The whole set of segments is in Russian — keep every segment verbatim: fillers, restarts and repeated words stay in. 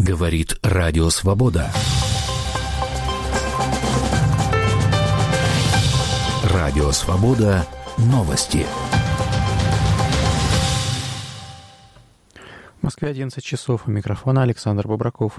Говорит Радио Свобода. Радио Свобода. Новости. В Москве одиннадцать часов. У микрофона Александр Бобраков.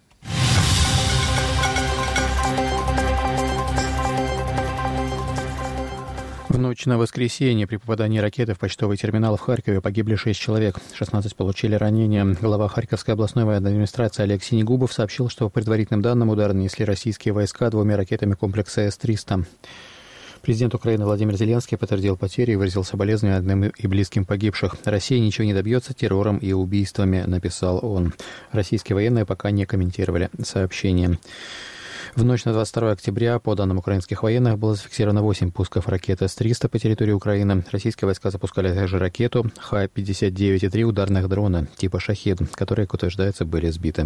В ночь на воскресенье при попадании ракеты в почтовый терминал в Харькове погибли шесть человек, шестнадцать получили ранения. Глава Харьковской областной военной администрации Олег Синегубов сообщил, что по предварительным данным удар нанесли российские войска двумя ракетами комплекса эс триста. Президент Украины Владимир Зеленский подтвердил потери и выразил соболезнования родным и близким погибших. «Россия ничего не добьется террором и убийствами», написал он. Российские военные пока не комментировали сообщение. В ночь на двадцать второе октября, по данным украинских военных, было зафиксировано восемь пусков ракет эс триста по территории Украины. Российские войска запускали также ракету Х пятьдесят девять и три ударных дрона типа «Шахед», которые, как утверждается, были сбиты.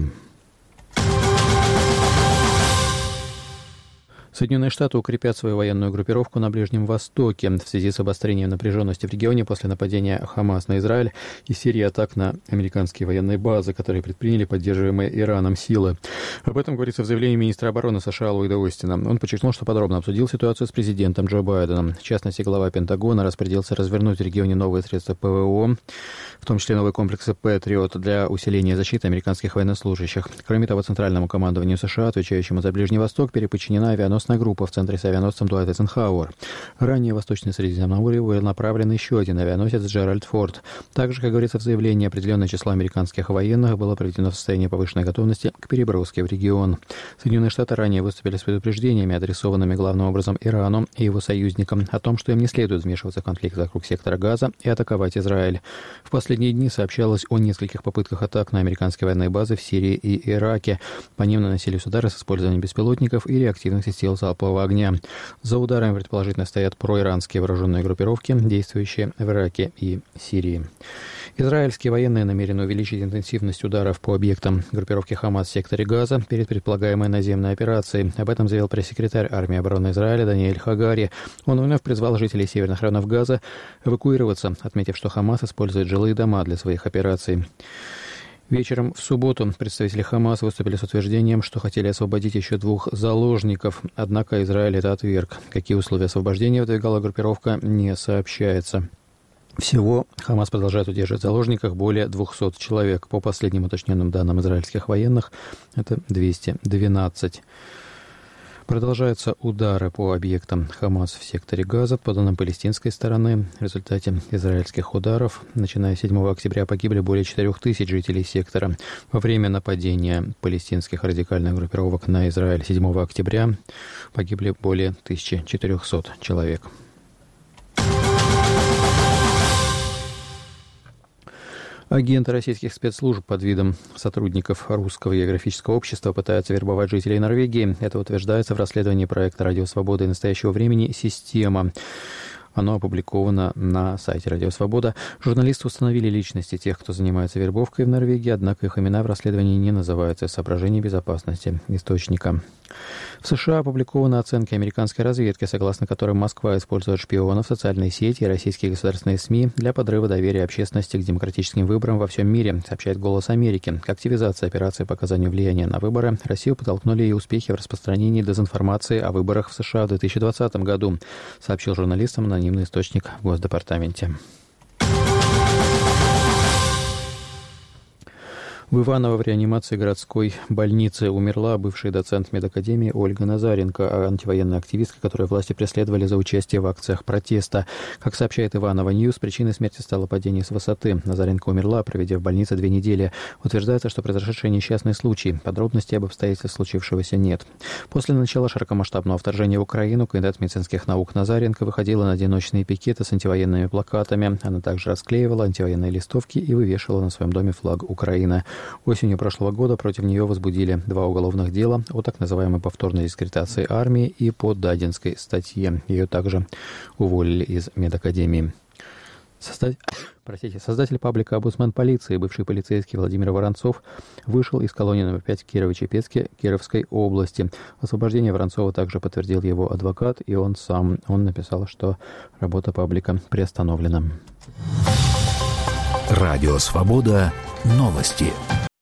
Соединенные Штаты укрепят свою военную группировку на Ближнем Востоке в связи с обострением напряженности в регионе после нападения Хамас на Израиль и серии атак на американские военные базы, которые предприняли поддерживаемые Ираном силы. Об этом говорится в заявлении министра обороны США Ллойда Остина. Он подчеркнул, что подробно обсудил ситуацию с президентом Джо Байденом. В частности, глава Пентагона распорядился развернуть в регионе новые средства ПВО, в том числе новые комплексы «Патриот» для усиления защиты американских военнослужащих. Кроме того, Центральному командованию США, отвечающему за Ближний Восток, переподчинена авианосная группа в центре с авианосцем Дуайт Эйзенхауэр. Ранее в Восточное Средиземноморье был направлен еще один авианосец Джеральд Форд. Также, как говорится в заявлении, определенное число американских военных было приведено в состояние повышенной готовности к переброске в регион. Соединенные Штаты ранее выступили с предупреждениями, адресованными главным образом Ирану и его союзникам, о том, что им не следует вмешиваться в конфликт вокруг сектора Газа и атаковать Израиль. В последние дни сообщалось о нескольких попытках атак на американские военные базы в Сирии и Ираке. По ним наносились удары с использованием беспилотников и реактивных сил залпового огня. За ударами, предположительно, стоят проиранские вооруженные группировки, действующие в Ираке и Сирии. Израильские военные намерены увеличить интенсивность ударов по объектам группировки Хамас в секторе Газа перед предполагаемой наземной операцией. Об этом заявил пресс-секретарь армии обороны Израиля Даниэль Хагари. Он вновь призвал жителей северных районов Газа эвакуироваться, отметив, что Хамас использует жилые дома для своих операций. Вечером в субботу представители Хамас выступили с утверждением, что хотели освободить еще двух заложников, однако Израиль это отверг. Какие условия освобождения выдвигала группировка, не сообщается. Всего Хамас продолжает удерживать в заложниках более двухсот человек. По последним уточненным данным израильских военных, это двести двенадцать. Продолжаются удары по объектам Хамас в секторе Газа. По данным палестинской стороны, в результате израильских ударов, начиная с седьмого октября, погибли более четырех тысяч жителей сектора. Во время нападения палестинских радикальных группировок на Израиль седьмого октября погибли более тысячи четырехсот человек. Агенты российских спецслужб под видом сотрудников Русского географического общества пытаются вербовать жителей Норвегии. Это утверждается в расследовании проекта «Радио Свобода» и настоящего времени «Система». Оно опубликовано на сайте «Радио Свобода». Журналисты установили личности тех, кто занимается вербовкой в Норвегии, однако их имена в расследовании не называются из соображений безопасности источника. В США опубликованы оценки американской разведки, согласно которым Москва использует шпионов, социальные сети и российские государственные СМИ для подрыва доверия общественности к демократическим выборам во всем мире, сообщает «Голос Америки». К активизации операции по оказанию влияния на выборы Россию подтолкнули и успехи в распространении дезинформации о выборах в США в две тысячи двадцатом году, сообщил журналистам анонимный источник в Госдепартаменте. В Иваново в реанимации городской больницы умерла бывшая доцент медакадемии Ольга Назаренко, антивоенная активистка, которую власти преследовали за участие в акциях протеста. Как сообщает Иваново Ньюс, причиной смерти стало падение с высоты. Назаренко умерла, проведя в больнице две недели. Утверждается, что произошедший несчастный случай. Подробностей об обстоятельствах случившегося нет. После начала широкомасштабного вторжения в Украину кандидат медицинских наук Назаренко выходила на одиночные пикеты с антивоенными плакатами. Она также расклеивала антивоенные листовки и вывешивала на своем доме флаг Украины. Осенью прошлого года против нее возбудили два уголовных дела о так называемой повторной дискредитации армии и по Дадинской статье. Ее также уволили из медакадемии. Создатель, простите, создатель паблика «Омбудсмен полиции», бывший полицейский Владимир Воронцов, вышел из колонии номер пять в Кирово-Чепецке Кировской области. Освобождение Воронцова также подтвердил его адвокат, и он сам. Он написал, что работа паблика приостановлена. Радио «Свобода». Новости.